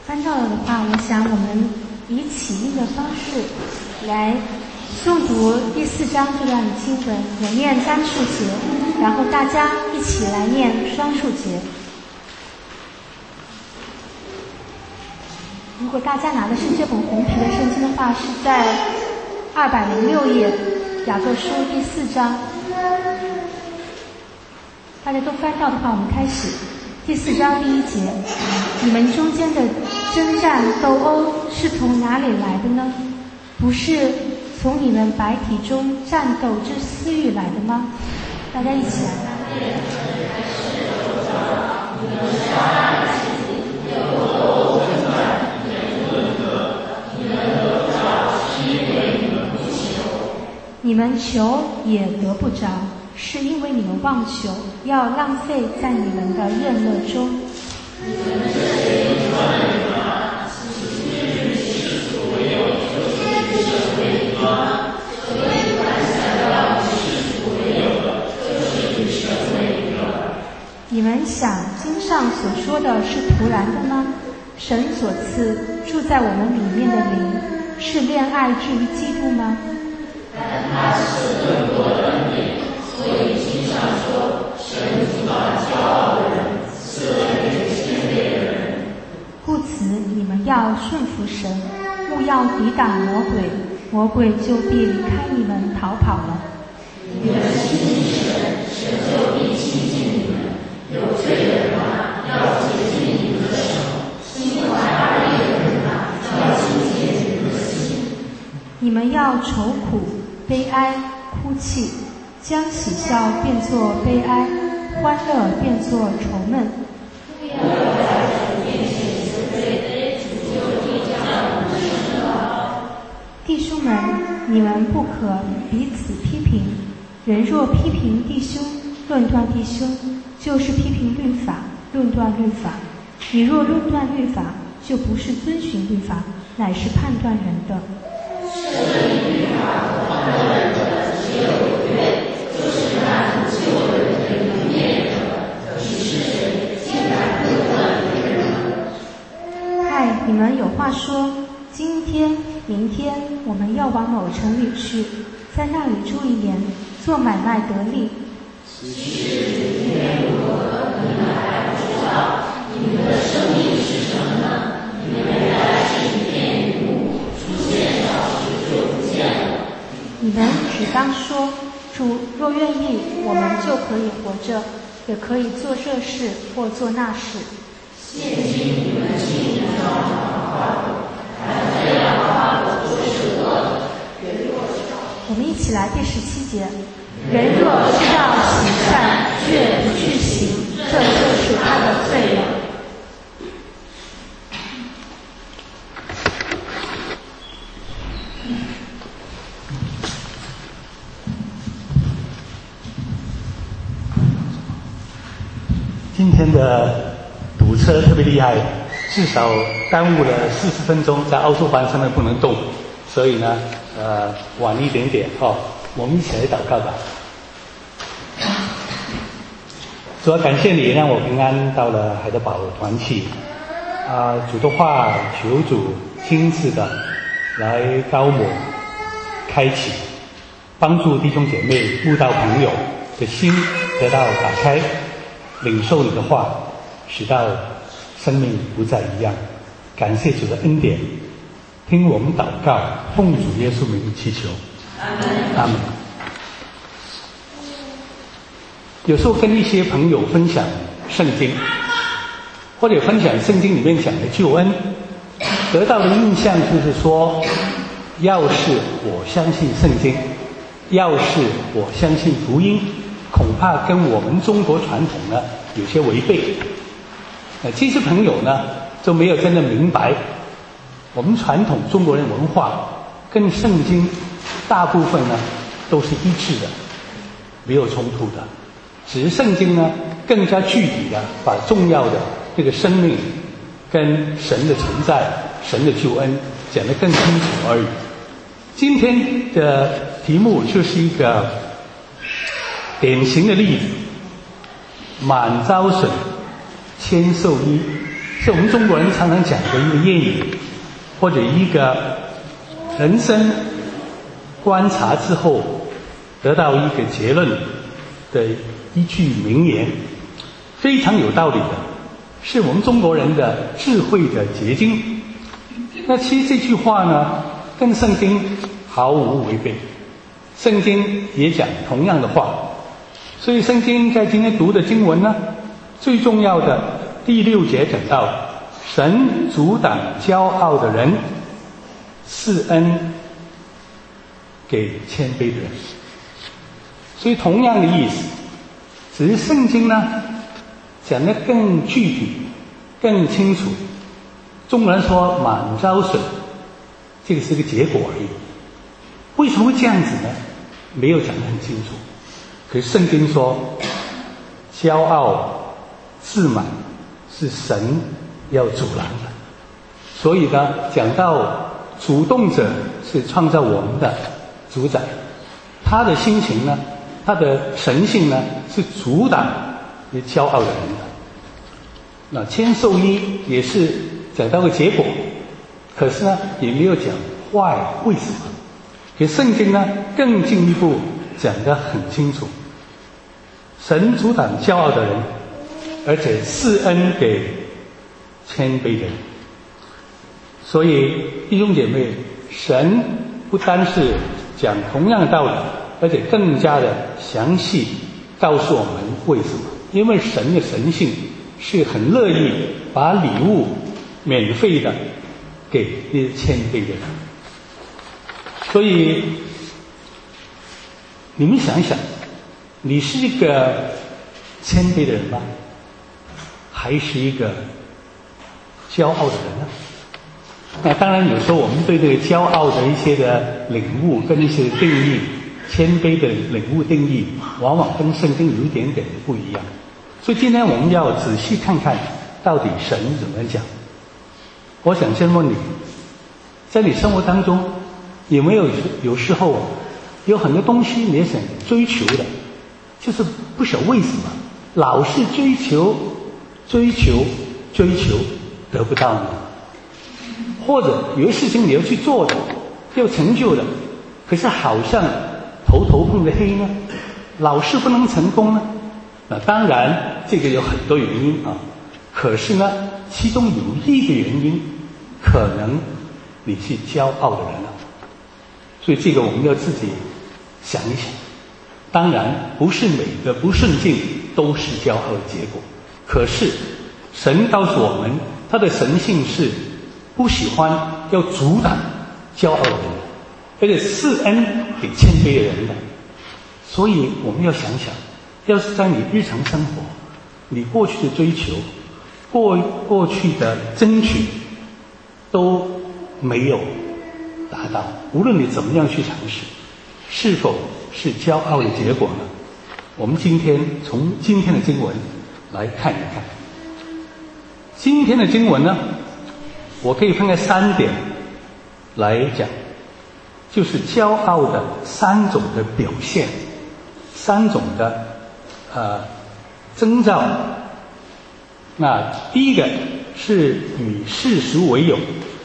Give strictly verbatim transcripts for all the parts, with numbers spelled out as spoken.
翻到了的话，我想我们以起印的方式来诵读第四章这段的经文，我念单数节，然后大家一起来念双数节。如果大家拿的是这本红皮的圣经的话，是在二百零六页，雅各书第四章。大家都翻到的话，我们开始。第四章第一节，你们中间的征战斗殴是从哪里来的呢？不是从你们白体中战斗之私欲来的吗？大家一起来。你们求也得不着，是因为你们妄求，要浪费在你们的宴乐中。你们想经上所说的是徒然的吗？神所赐住在我们里面的灵，是恋爱至于基督吗？但他是更多的恩典，所以经上说，神阻挡骄傲的人，赐恩给谦卑的人。故此，你们要顺服神，勿要抵挡魔鬼，魔鬼就必离开你们逃跑了。你们亲近神，神就必亲近你们。有罪的人啊，要洁净你们的手；心怀恶意的人啊，要清洁你们的心。你们要愁苦、悲哀、哭泣，将喜笑变作悲哀，欢乐变作愁闷。不要在主面前自卑，主就必将我们升高。弟兄们，你们不可彼此批评。人若批评弟兄，论断弟兄，就是批评律法，论断律法。你若论断律法，就不是遵循律法，乃是判断人的。设立律法和判断人的只有一位，就是那不救人的有面者，只是谁竟然论断别人呢？嗨，你们有话说，今天、明天我们要往某城里去，在那里住一年，做买卖得利。其实今天如何，你们还不知道。你们的生命是什么呢？你们原来是一片云雾，出现少时就不见了。你们只当说，主若愿意，我们就可以活着，也可以做这事或做那事。现今你们竟然照常夸我，还这样夸我就是恶的。我们一起来第十七节。人若知道行善，却不去行，这就是他的罪了。 今天的堵车特别厉害，至少耽误了四十分钟，在奥拓环上面不能动，所以呢，呃，晚一点点哦。我们一起来祷告吧。主要感谢你让我平安到了海德堡团契啊，主的话求主亲自的来高抹开启，帮助弟兄姐妹悟到朋友的心得到打开，领受你的话，使到生命不再一样。感谢主的恩典，听我们祷告，奉主耶稣名祈求。阿门。有时候跟一些朋友分享圣经，或者分享圣经里面讲的救恩，得到的印象就是说，要是我相信圣经，要是我相信福音，恐怕跟我们中国传统呢有些违背。呃，这些朋友呢就没有真的明白，我们传统中国人文化跟圣经大部分呢都是一致的，没有冲突的，只是圣经呢更加具体的把重要的这个生命跟神的存在、神的救恩讲得更清楚而已。今天的题目就是一个典型的例子，满招损，谦受益。 是我们中国人常常讲的一个谚语，或者一个人生观察之后得到一个结论的一句名言，非常有道理的，是我们中国人的智慧的结晶。那其实这句话呢，跟圣经毫无违背，圣经也讲同样的话。所以圣经在今天读的经文呢，最重要的第六节讲到，神阻挡骄傲的人，赐恩给谦卑的人。所以同样的意思，只是圣经呢讲得更具体更清楚。中国人说满招损，这个是个结果而已。为什么会这样子呢？没有讲得很清楚。可是圣经说骄傲自满是神要阻拦的。所以呢，讲到主动者是创造我们的主宰，他的心情呢，他的神性呢，是阻挡那骄傲的人的。那千兽医也是讲到个结果，可是呢也没有讲坏为什么。可圣经呢更进一步讲得很清楚，神阻挡骄傲的人，而且赐恩给谦卑的人。所以弟兄姐妹，神不单是讲同样的道理，而且更加的详细告诉我们为什么。因为神的神性是很乐意把礼物免费的给那些谦卑的人。所以你们想一想，你是一个谦卑的人吗？还是一个骄傲的人呢？那当然有时候我们对这个骄傲的一些的领悟跟一些定义，谦卑的领悟定义往往跟圣经有一点点的不一样。所以今天我们要仔细看看到底神怎么讲。我想先问你，在你生活当中有没有有时候有很多东西你也想追求的，就是不晓得为什么老是追求追求追求得不到呢？或者有些事情你要去做的，要成就的，可是好像头头碰着黑呢，老是不能成功呢？那当然这个有很多原因啊，可是呢其中有一个原因，可能你是骄傲的人了。所以这个我们要自己想一想。当然不是每个不顺境都是骄傲的结果，可是神告诉我们他的神性是不喜欢要阻挡骄傲的人，而且赐恩给谦卑的人的。所以我们要想想，要是在你日常生活，你过去的追求，过过去的争取都没有达到，无论你怎么样去尝试，是否是骄傲的结果呢？我们今天从今天的经文来看一看。今天的经文呢，我可以分开三点来讲，就是骄傲的三种的表现，三种的呃征兆。那第一个是与世俗为友，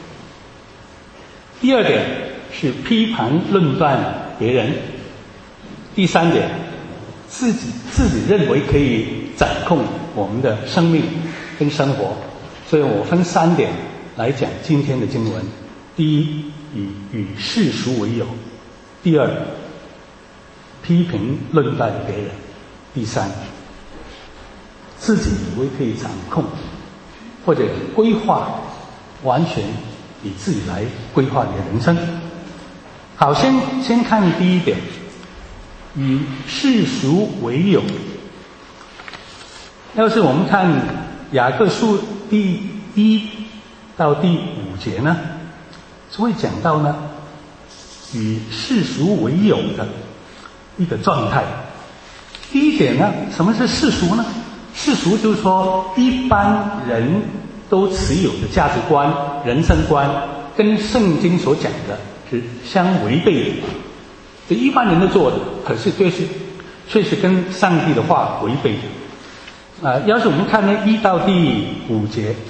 第二点是批判论断别人，第三点自己自己认为可以掌控我们的生命跟生活。所以我分三点来讲今天的经文。第一，以与世俗为友；第二，批评论断别人；第三，自己以为可以掌控或者规划，完全以自己来规划你的人生。好，先先看第一点，与世俗为友。要是我们看雅各书第一到第五节呢，就会讲到呢与世俗为友的一个状态。第一点呢，什么是世俗呢？世俗就是说一般人都持有的价值观、人生观跟圣经所讲的是相违背的，这一般人都做的，可是却是却是跟上帝的话违背的。啊、呃，要是我们看呢一到第五节，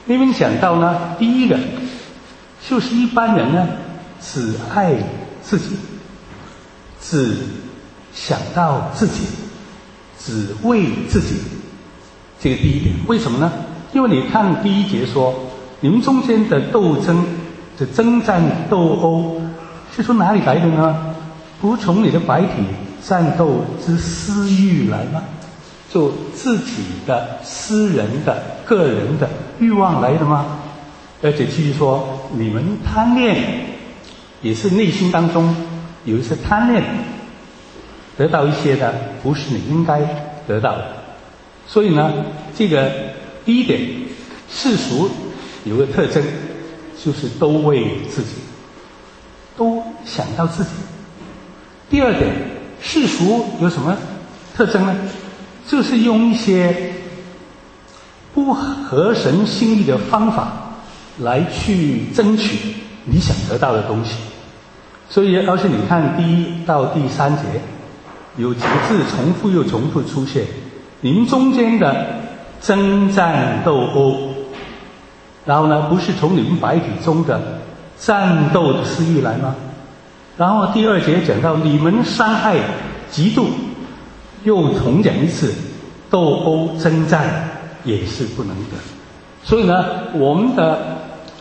那边讲到呢，第一个就是一般人呢只爱自己，只想到自己，只为自己，这个第一点。为什么呢？因为你看第一节说，你们中间的斗争的征战斗殴是从哪里来的呢？不从你的白体战斗之私欲来吗？就自己的私人的个人的欲望来的吗？而且继续说，你们贪恋也是内心当中有一些贪恋，得到一些的不是你应该得到的。所以呢，这个第一点，世俗有个特征，就是都为自己，都想到自己。第二点，世俗有什么特征呢？就是用一些不合神心意的方法来去争取你想得到的东西。所以要是你看第一到第三节，有几个字重复又重复出现，你们中间的征战斗殴，然后呢，不是从你们白体中的战斗的私欲来吗？然后第二节讲到你们伤害嫉妒，又重讲一次斗殴征战也是不能得。所以呢，我们的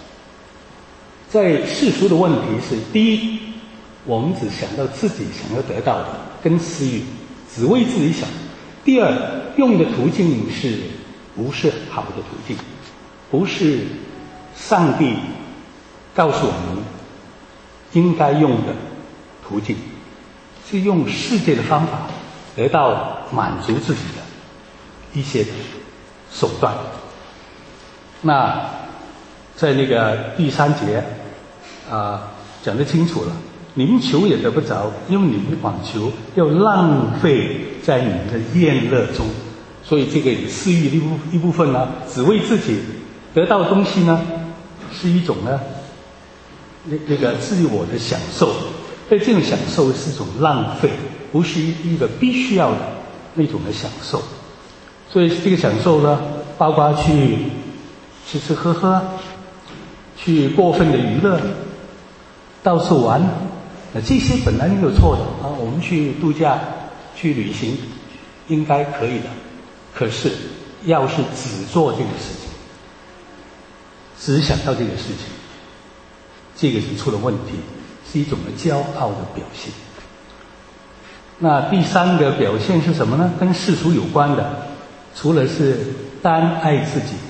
在世俗的问题是，第一，我们只想到自己想要得到的跟私欲，只为自己想。第二，用的途径是不是好的途径，不是上帝告诉我们应该用的途径，是用世界的方法得到满足自己的一些手段。那在那个第三节啊、呃、讲得清楚了，你们求也得不着，因为你们妄求要浪费在你们的宴乐中。所以这个私欲的一部一部分呢，只为自己得到的东西呢，是一种呢那那个自我的享受。所以这种享受是一种浪费，不是一个必须要的那种的享受。所以这个享受呢，包括去吃吃喝喝，去过分的娱乐，到处玩，那这些本来没有错的啊。我们去度假、去旅行，应该可以的。可是，要是只做这个事情，只想到这个事情，这个是出了问题，是一种的骄傲的表现。那第三个表现是什么呢？跟世俗有关的，除了是单爱自己，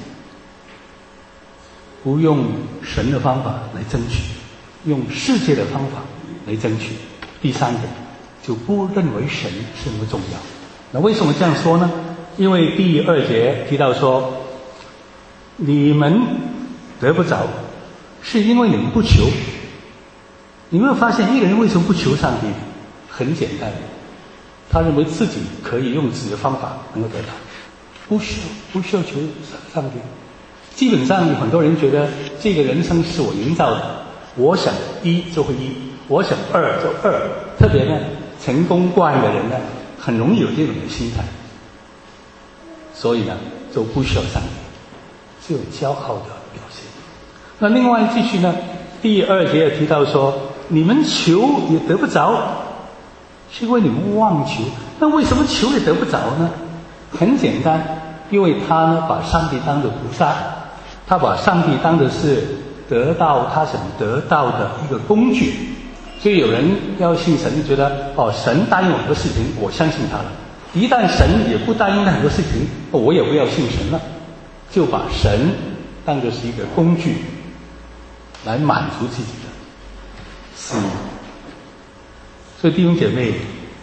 不用神的方法来争取，用世界的方法来争取。第三个，就不认为神是那么重要。那为什么这样说呢？因为第二节提到说，你们得不着，是因为你们不求。你没有发现一个人为什么不求上帝？很简单，他认为自己可以用自己的方法能够得到，不需要不需要求上帝。基本上有很多人觉得这个人生是我营造的，我想一就会一，我想二就二。特别呢，成功惯的人呢，很容易有这种的心态，所以呢，就不需要上帝，是有骄傲的表现。那另外继续呢，第二节也提到说，你们求也得不着，是因为你们妄求。那为什么求也得不着呢？很简单，因为他呢把上帝当作菩萨，他把上帝当的是得到他想得到的一个工具。所以有人要信神，觉得哦，神答应我很多事情，我相信他了。一旦神也不答应他很多事情，我也不要信神了，就把神当作是一个工具，来满足自己的私欲。所以弟兄姐妹，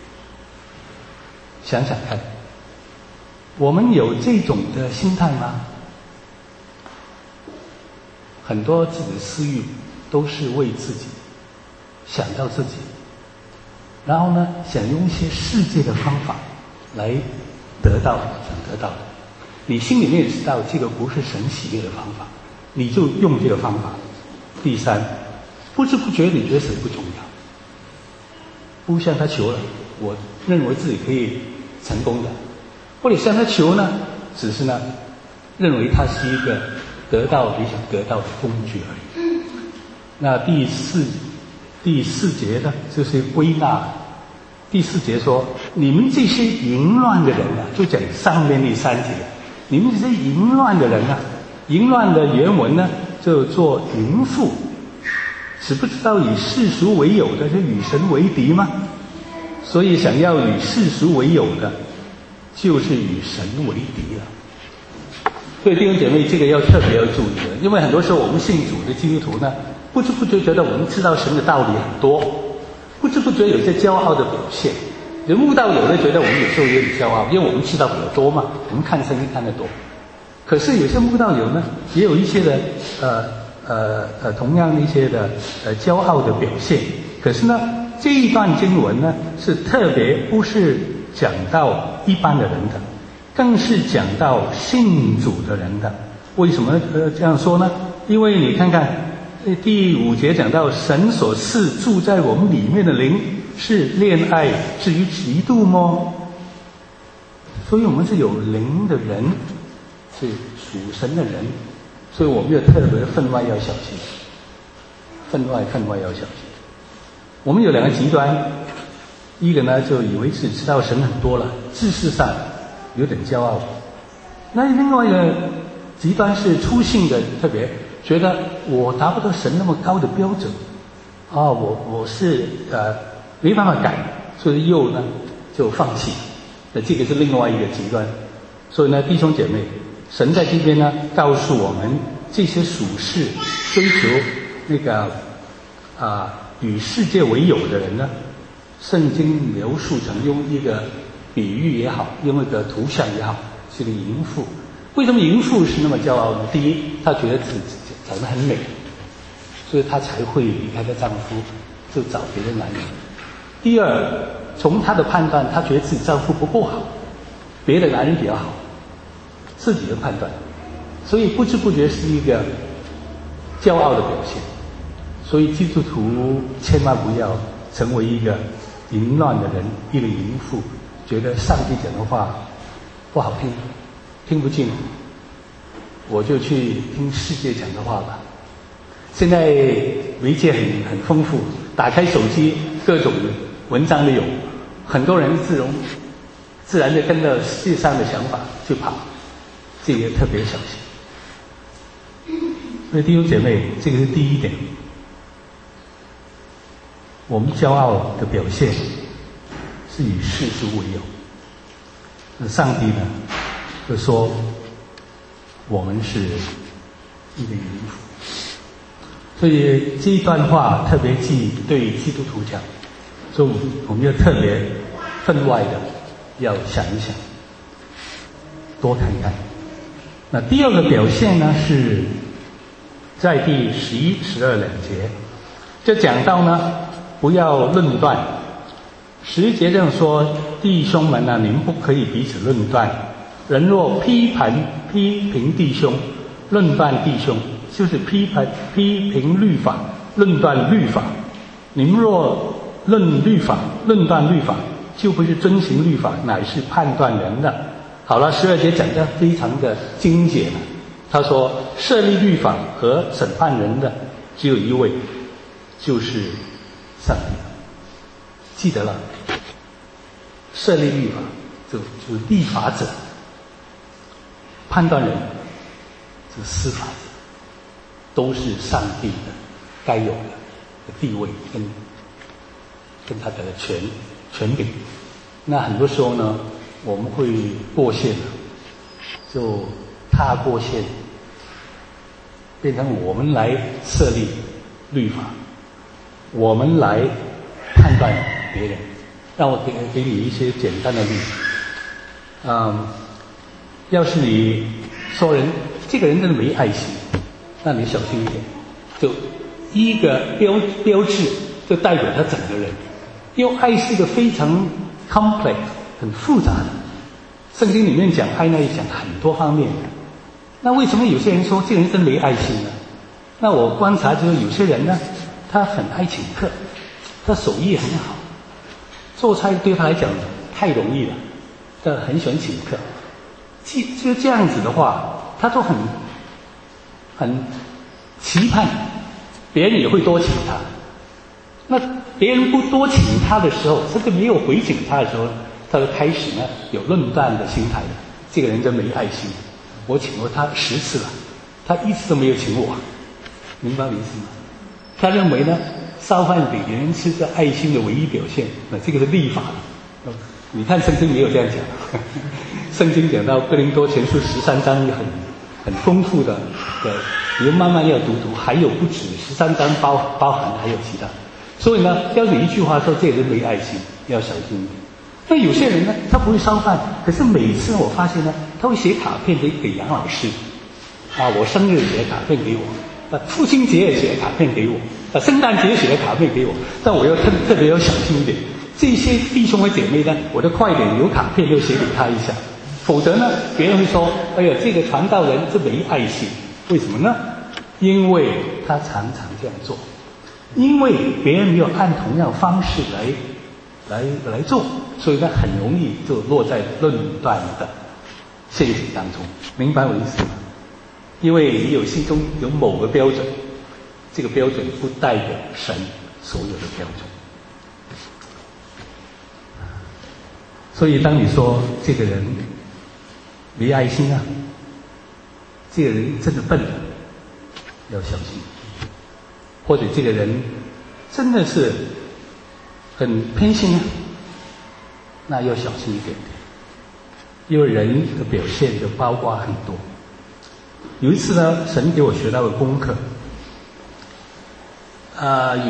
想想看，我们有这种的心态吗？很多自己的私欲都是为自己，想到自己，然后呢，想用一些世界的方法来得到想得到的。你心里面也知道这个不是神喜悦的方法，你就用这个方法。第三，不知不觉你觉得神不重要，不向他求了，我认为自己可以成功的，或者向他求呢，只是呢，认为他是一个得到你想得到的工具而已。那第四第四节呢，就是归纳。第四节说，你们这些淫乱的人啊，就讲上面那三节，你们这些淫乱的人啊，淫乱的原文呢就做淫妇，只不知道以世俗为友的，就与神为敌吗？所以想要与世俗为友的，就是与神为敌了。所以弟兄姐妹，这个要特别要注意的，因为很多时候我们信主的基督徒呢，不知不觉觉得我们知道神的道理很多，不知不觉有些骄傲的表现。人慕道友的觉得我们有时候有点骄傲，因为我们知道比较多嘛，我们看圣经看得多。可是有些慕道友呢，也有一些的呃呃呃同样的一些的呃骄傲的表现。可是呢，这一段经文呢是特别不是讲到一般的人的，更是讲到信主的人的。为什么呃这样说呢？因为你看看第五节讲到神所赐住在我们里面的灵是恋爱至于嫉妒吗？所以我们是有灵的人，是属神的人，所以我们要特别分外要小心，分外分外要小心。我们有两个极端，一个呢就以为自己知道神很多了，知识上有点骄傲；那另外一个极端是粗信的，特别觉得我达不到神那么高的标准，啊，我我是呃没办法改，所以又呢就放弃。那这个是另外一个极端。所以呢，弟兄姐妹，神在这边呢告诉我们，这些属世追求那个啊与世界为友的人呢，圣经描述成用一个比喻也好，用一个图像也好，是个淫妇。为什么淫妇是那么骄傲呢？第一，她觉得自己长得很美，所以她才会离开她丈夫，就找别的男人。第二，从她的判断，她觉得自己丈夫不够好，别的男人比较好，自己的判断，所以不知不觉是一个骄傲的表现。所以基督徒千万不要成为一个淫乱的人，一个淫妇，觉得上帝讲的话不好听，听不进，我就去听世界讲的话吧。现在媒介很很丰富，打开手机各种文章都有，很多人自容自然的跟着世界上的想法去跑，这个特别小心。所以弟兄姐妹，这个是第一点，我们骄傲的表现是以世俗为友。那上帝呢就说我们是一个淫妇。所以这一段话特别记对基督徒讲，所以我们要特别分外的要想一想，多看看。那第二个表现呢，是在第十一、十二两节，就讲到呢，不要论断。十一节这样说：弟兄们啊，你们不可以彼此论断。人若批判批评弟兄，论断弟兄，就是批判批评律法，论断律法。你们若论律法，论断律法，就不是遵行律法，乃是判断人的。好了，十二节讲得非常的精简了。他说，设立律法和审判人的只有一位，就是上帝。记得了，设立律法就就是立法者，判断人是司法者，都是上帝的该有的地位跟跟他的权权柄。那很多时候呢，我们会过线，就他过线，变成我们来设立律法，我们来判断别人。让我给给你一些简单的例子。嗯，要是你说人这个人真的没爱心，那你小心一点，就一个标标志就代表他整个人。因为爱是一个非常 complex 很复杂的，圣经里面讲爱呢，讲很多方面的。那为什么有些人说这个人真没爱心呢？那我观察就是有些人呢，他很爱请客，他手艺很好，做菜对他来讲太容易了，他很喜欢请客。就这样子的话，他都很很期盼别人也会多请他。那别人不多请他的时候，甚至没有回请他的时候，他就开始呢有论断的心态了。这个人真没爱心，我请过他十次了，他一次都没有请我，明白我意思吗？他认为呢，烧饭给别人吃是爱心的唯一表现，那这个是立法的。你看圣经没有这样讲，圣经讲到哥林多前书十三章很很丰富的，的你慢慢要读读，还有不止十三章包包含还有其他。所以呢，要是一句话说这个人没爱心，要小心一点。那有些人呢，他不会烧饭，可是每次我发现呢，他会写卡片给给杨老师，啊，我生日写卡片给我，啊，父亲节也写卡片给我，啊，圣诞节写卡片给我，但我要特特别要小心一点。这些弟兄和姐妹呢，我就快点有卡片就写给他一下，否则呢，别人会说，哎呀，这个传道人是没爱心，为什么呢？因为他常常这样做。因为别人没有按同样方式来来来做，所以他很容易就落在论断的陷阱当中，明白我意思吗？因为你有心中有某个标准，这个标准不代表神所有的标准。所以当你说这个人没爱心啊，这个人真的笨了，要小心。或者这个人真的是很偏心啊，那要小心一点点，因为人的表现就包括很多。有一次呢，神给我学到的功课，啊、呃，有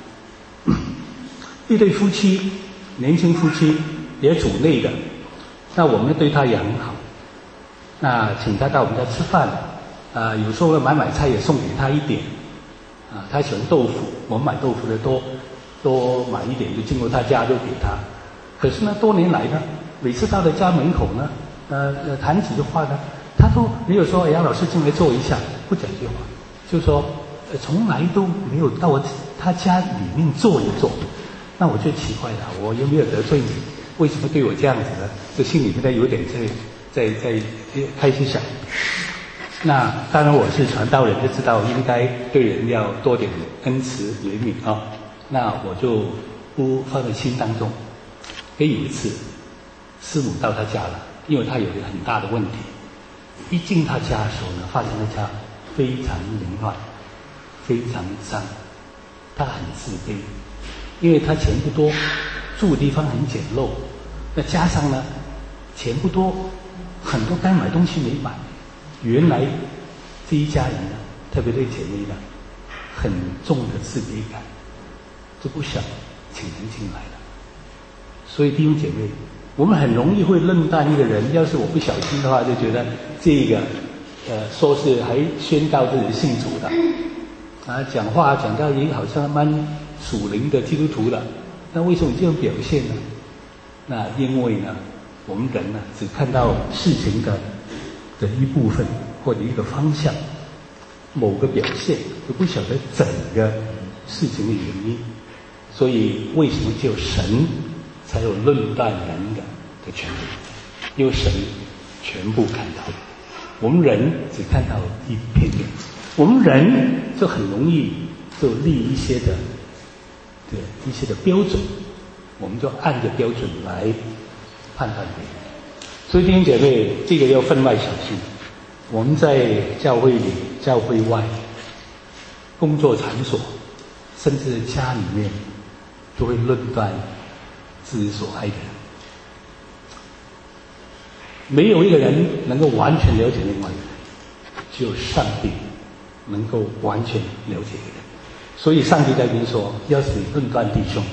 一对夫妻，年轻夫妻也主内的，那我们对他也很好，那请他到我们家吃饭，啊、呃，有时候买买菜也送给他一点。啊，他喜欢豆腐，我们买豆腐的多多买一点，就经过他家就给他。可是呢，多年来呢，每次到了家门口呢，呃呃谈几句话呢，他都没有说杨老师进来坐一下，不讲句话，就说呃从来都没有到我他家里面坐一坐。那我就奇怪了，我有没有得罪你？为什么对我这样子呢？这心里面在有点在在在开始想。那当然我是传道人，就知道应该对人要多点恩慈怜悯啊。那我就不放在心当中。可有一次，师母到他家了，因为他有一个很大的问题。一进他家的时候呢，发现他家非常凌乱，非常脏，他很自卑，因为他钱不多，住的地方很简陋，那加上呢，钱不多，很多该买东西没买。原来这一家人呢，特别对姐妹呢，很重的自卑感，就不想请人进来了。所以弟兄姐妹，我们很容易会论断一个人，要是我不小心的话，就觉得这个呃说是还宣告自己信主的，啊讲话讲到也好像蛮属灵的基督徒的，那为什么这种表现呢？那因为呢，我们人呢只看到事情的的一部分或者一个方向，某个表现，就不晓得整个事情的原因。所以为什么只有神才有论断人的的权利？因为神全部看到，我们人只看到一片面，我们人就很容易就立一些的对一些的标准，我们就按着标准来判断别人。所以弟兄姐妹，这个要分外小心。我们在教会里、教会外、工作场所，甚至家里面，都会论断自己所爱的人。没有一个人能够完全了解另外一个人，只有上帝能够完全了解一个人。所以上帝在这边说，要是你论断弟兄，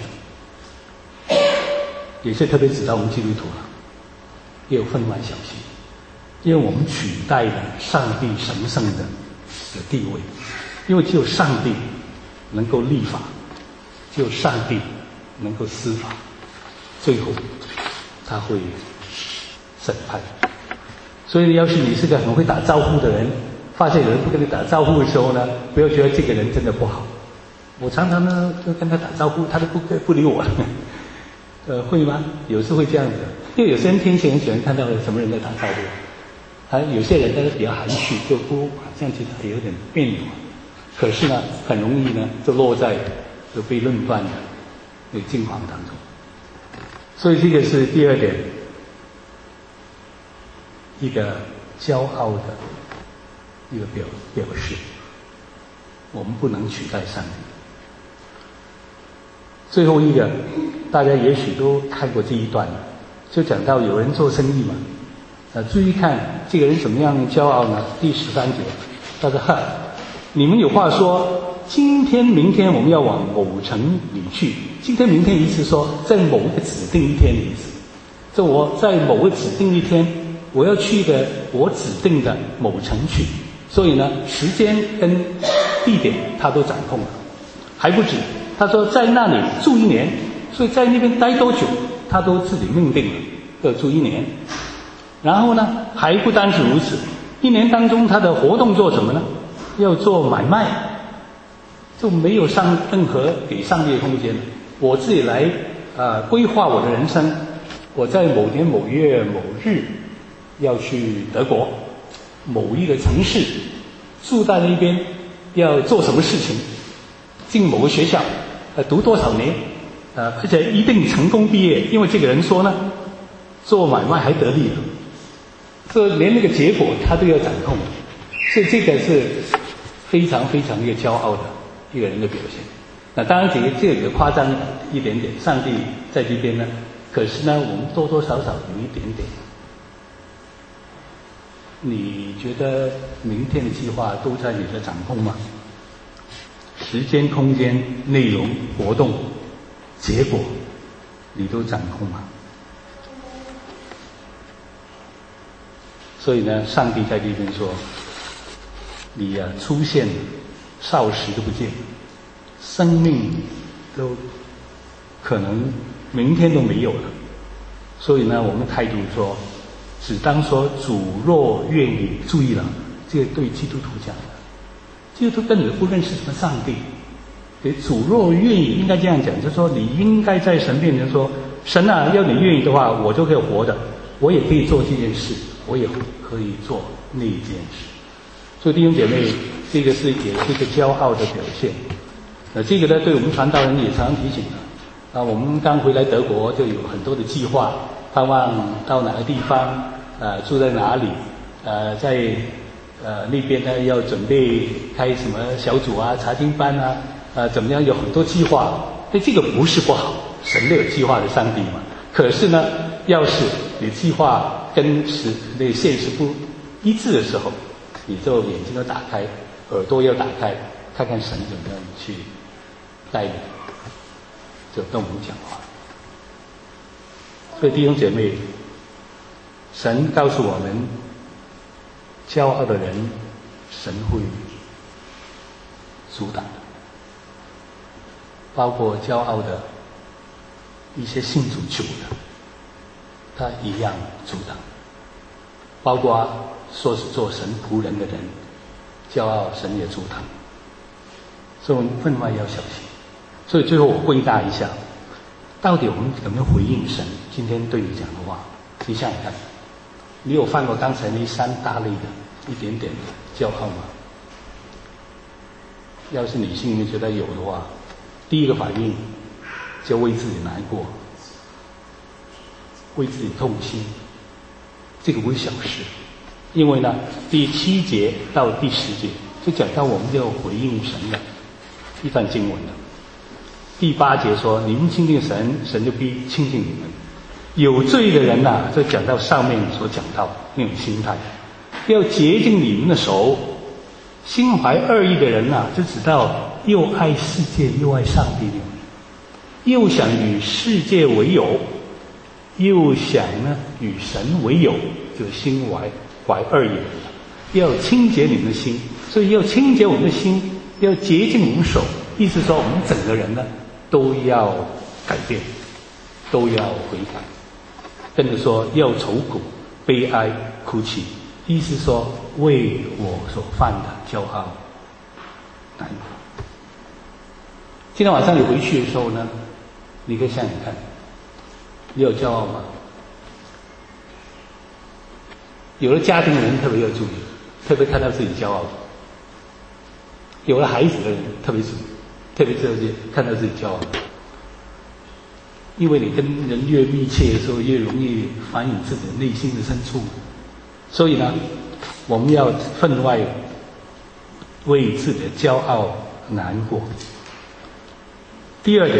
也是特别指到我们基督徒了，也有分外小心，因为我们取代了上帝神圣的的地位，因为只有上帝能够立法，只有上帝能够司法，最后他会审判。所以要是你是个很会打招呼的人，发现有人不跟你打招呼的时候呢，不要觉得这个人真的不好。我常常呢跟他打招呼，他都不不理我了。呃，会吗？有时会这样子的，因为有些人天性很喜欢看到什么人在打招呼， 还有些人他是比较含蓄，就不好像觉得有点别扭，可是呢，很容易呢就落在就被论断的那个境况当中。所以这个是第二点，一个骄傲的一个表表示，我们不能取代上帝。最后一个，大家也许都看过这一段，就讲到有人做生意嘛，呃，注意看这个人怎么样骄傲呢？第十三节，他说：“哈，你们有话说，今天、明天我们要往某城里去。今天、明天意思说，在某一个指定一天的意思。这我在某个指定一天，我要去的我指定的某城去。所以呢，时间跟地点他都掌控了，还不止。他说在那里住一年，所以在那边待多久，他都自己命定了，要住一年。然后呢，还不单是如此，一年当中他的活动做什么呢？要做买卖，就没有上任何给上帝的空间。我自己来呃规划我的人生，我在某年某月某日要去德国某一个城市，住在那边，要做什么事情，进某个学校，呃读多少年，呃而且一定成功毕业，因为这个人说呢，做买卖还得利了，这连那个结果他都要掌控，所以这个是非常非常一个骄傲的一个人的表现。那当然这个这个夸张一点点，上帝在这边呢，可是呢我们多多少少有一点点。你觉得明天的计划都在你的掌控吗？时间、空间、内容、活动、结果，你都掌控吗？所以呢，上帝在这边说，你呀、啊、出现少时都不见，生命都可能明天都没有了。所以呢，我们态度说，只当说主若愿意，注意了，这个对基督徒讲的，基督徒根本不认识什么上帝。对，主若愿意，应该这样讲，就是说你应该在神面前说，神啊，要你愿意的话，我就可以活的，我也可以做这件事，我也可以做那件事。所以弟兄姐妹，这个是也是一个骄傲的表现。那这个呢，对我们传道人也常常提醒了。啊，我们刚回来德国就有很多的计划，盼望到哪个地方，呃，住在哪里，呃，在呃那边呢要准备开什么小组啊、查经班啊，呃，怎么样，有很多计划。但这个不是不好，神都有计划的上帝嘛。可是呢，要是你计划跟实那个现实不一致的时候，你就眼睛要打开，耳朵要打开，看看神怎么样去带领，就跟我们讲话。所以弟兄姐妹，神告诉我们，骄傲的人，神会阻挡的，包括骄傲的一些信主久的，他一样阻挡。包括说是做神仆人的人，骄傲神也阻挡。所以我们分外要小心。所以最后我归纳一下，到底我们怎么回应神今天对你讲的话？你想想看，你有犯过刚才那三大类的一点点的骄傲吗？要是你心里面觉得有的话，第一个反应就为自己难过，为自己痛心，这个不是小事。因为呢，第七节到第十节就讲到我们要回应神的一段经文了。第八节说，你们亲近神，神就必亲近你们。有罪的人呐、啊，就讲到上面所讲到那种心态，要洁净你们的手。心怀恶意的人呐、啊，就知道又爱世界又爱上帝的人，又想与世界为友，又想呢与神为友，就心怀怀恶意的人，要清洁你们的心。所以要清洁我们的心，要洁净我们手，意思说我们整个人呢都要改变，都要悔改。跟着说要愁苦、悲哀、哭泣，意思说为我所犯的骄傲难过。今天晚上你回去的时候呢，你可以想想看，你有骄傲吗？ 有了家庭的人特别要注意，特别看到自己骄傲；有了孩子的人特别注意，特别注意看到自己骄傲。因为你跟人越密切的时候，越容易反映自己内心的深处。所以呢，我们要分外为自己的骄傲难过。第二点，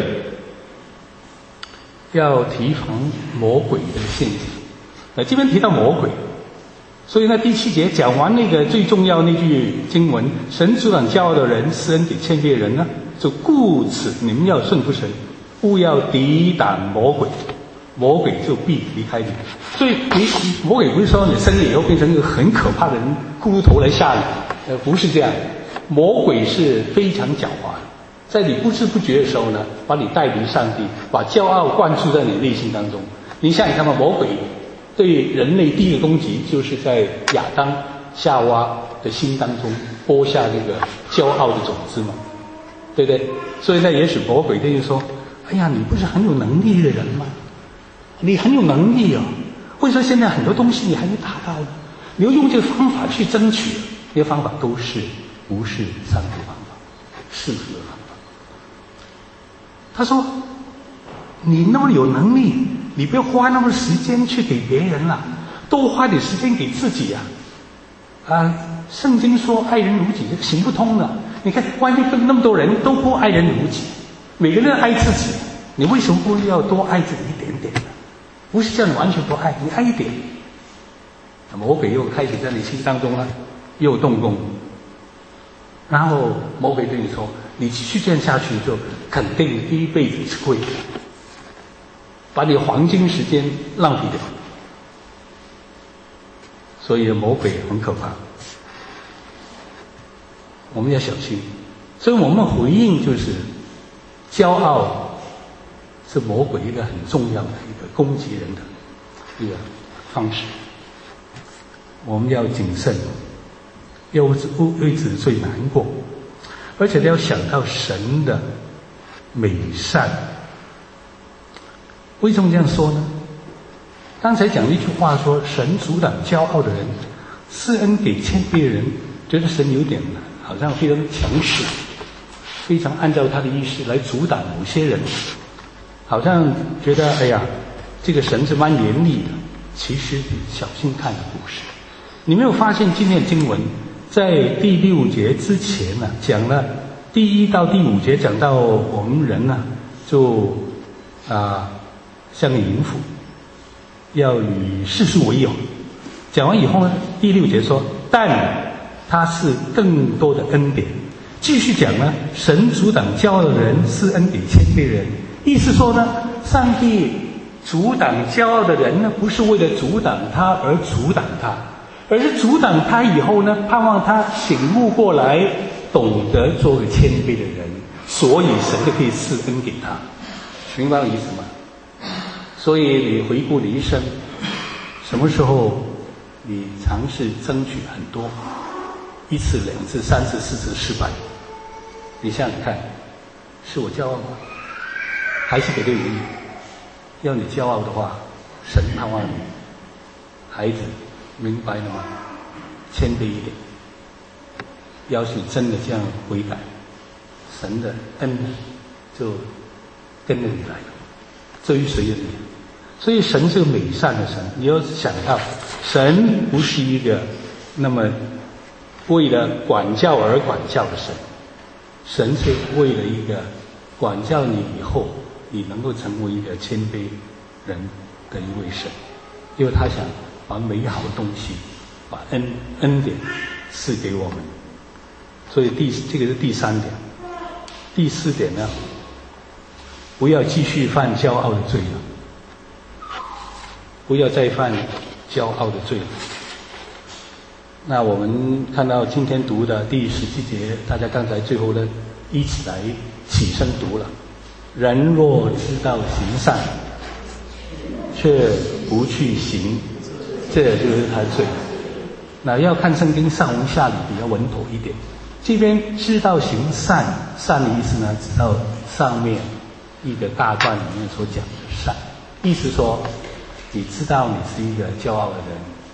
要提防魔鬼的陷阱。那这边提到魔鬼，所以呢，第七节讲完那个最重要那句经文，神阻挡骄傲的人，施恩给谦卑的人呢，就故此你们要顺服神，勿要抵挡魔鬼，魔鬼就必离开你。所以你魔鬼不是说你生了以后变成一个很可怕的人，骷髅头来吓你，呃，不是这样。魔鬼是非常狡猾，在你不知不觉的时候呢，把你带离上帝，把骄傲灌注在你内心当中。你想想看嘛，魔鬼对人类第一个攻击，就是在亚当、夏娃的心当中播下这个骄傲的种子嘛，对不对？所以呢，也许魔鬼就说：“哎呀，你不是很有能力的人吗？你很有能力哦，为什么现在很多东西你还没达到呢？你要用这个方法去争取，这些方法都是不是上帝方法，世俗的方法。”他说：“你那么有能力，你不要花那么多时间去给别人了，多花点时间给自己呀！啊，圣经说爱人如己，这个行不通的。你看外面那么多人都不爱人如己，每个人爱自己，你为什么不要多爱自己一点点呢？不是叫你完全不爱，你爱一点。”魔鬼又开始在你心当中呢，又动工。然后魔鬼对你说：“你继续这样下去，就肯定第一辈子吃亏，把你的黄金时间浪费掉。”所以魔鬼很可怕，我们要小心。所以我们回应就是，骄傲是魔鬼一个很重要的一个攻击人的一个方式。我们要谨慎，要为自己最难过，而且要想到神的美善。为什么这样说呢？刚才讲了一句话说，神阻挡骄傲的人，施恩给谦卑的人，觉得神有点好像非常强势，非常按照他的意思来阻挡某些人，好像觉得哎呀，这个神是蛮严厉的。其实你小心看的故事，你没有发现今天的经文在第六节之前呢，讲了第一到第五节，讲到我们人呢，就啊像个淫妇，要与世俗为友。讲完以后呢，第六节说，但他是更多的恩典。继续讲呢，神阻挡骄傲的人，施恩给谦卑的人。意思说呢，上帝阻挡骄傲的人呢，不是为了阻挡他而阻挡他，而是阻挡他以后呢，盼望他醒悟过来，懂得做个谦卑的人，所以神就可以施恩给他。明白我意思吗？所以你回顾你一生，什么时候你尝试争取很多，一次、两次、三次、四次失败，你想想看，是我骄傲吗？还是给对原因？要你骄傲的话，神盼望你，孩子，明白了吗？谦卑一点。要是真的这样悔改，神的恩就跟着你来了，追随着你。所以神是个美善的神，你要想到，神不是一个那么为了管教而管教的神，神是为了一个管教你以后，你能够成为一个谦卑人的一位神，因为他想把美好的东西，把恩恩典赐给我们。所以第这个是第三点。第四点呢，不要继续犯骄傲的罪了，不要再犯骄傲的罪了。那我们看到今天读的第十七节，大家刚才最后呢一起来起身读了。人若知道行善，却不去行，这就是他的罪。那要看圣经上文下理比较稳妥一点。这边知道行善，善的意思呢，知道上面一个大段里面所讲的善，意思说，你知道你是一个骄傲的人，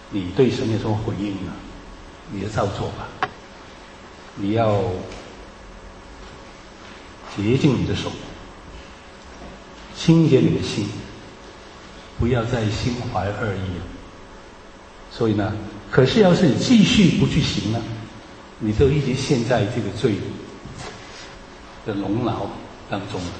你对神有什么回应呢？你就照做吧。你要洁净你的手，清洁你的心，不要再心怀恶意了。所以呢，可是要是你继续不去行呢，你就一直陷在这个罪的笼牢当中了。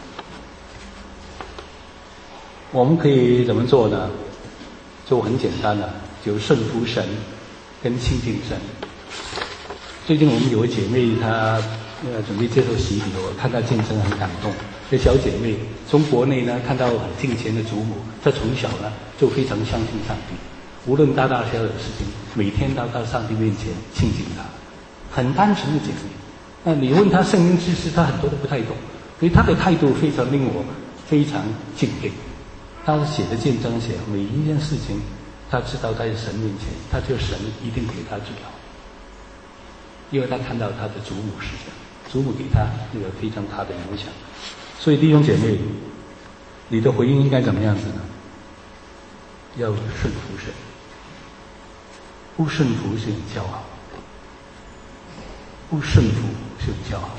我们可以怎么做呢？就很简单了，就顺服神跟亲近神。最近我们有位姐妹，她呃准备接受洗礼，我看她见证很感动。这小姐妹从国内呢看到很敬虔的祖母，她从小呢就非常相信上帝，无论大大小小的事情，每天都到上帝面前亲近他，很单纯的姐妹。那你问她圣经知识，她很多都不太懂，所以她的态度非常令我非常敬佩。他写的见证写每一件事情，他知道在神面前，他就神一定给他最好，因为他看到他的祖母是这样，祖母给他有非常大的影响。所以弟兄姐妹，你的回应应该怎么样子呢？要顺服神，不顺服是很骄傲，不顺服是很骄傲，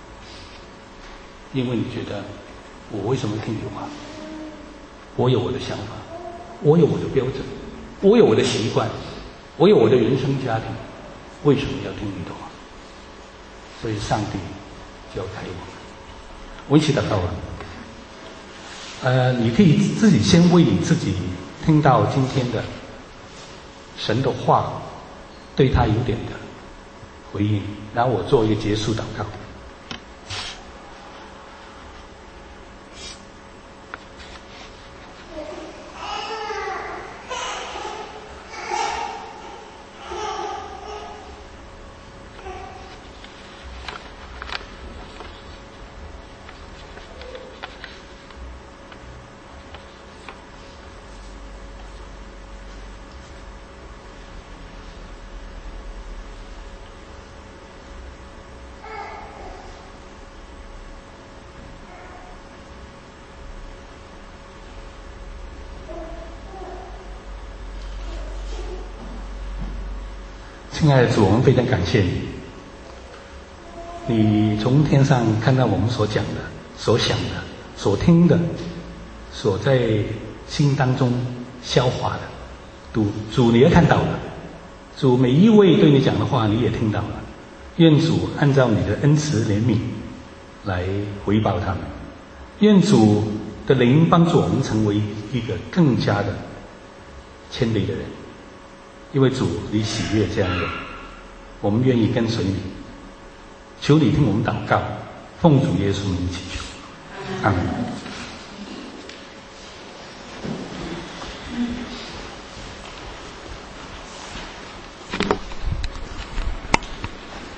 因为你觉得我为什么听你话？我有我的想法，我有我的标准，我有我的习惯，我有我的原生家庭，为什么要听你的话？所以上帝就要开我。我一起祷告吧。呃，你可以自己先为你自己听到今天的神的话，对他有点的回应，然后我做一个结束祷告。亲爱的主，我们非常感谢你，你从天上看到我们所讲的、所想的、所听的、所在心当中消化的，主主你也看到了，主每一位对你讲的话你也听到了，愿主按照你的恩慈怜悯来回报他们，愿主的灵帮助我们成为一个更加的谦卑的人，因为主你喜悦这样的，我们愿意跟随你，求你听我们祷告，奉主耶稣名祈求，阿门。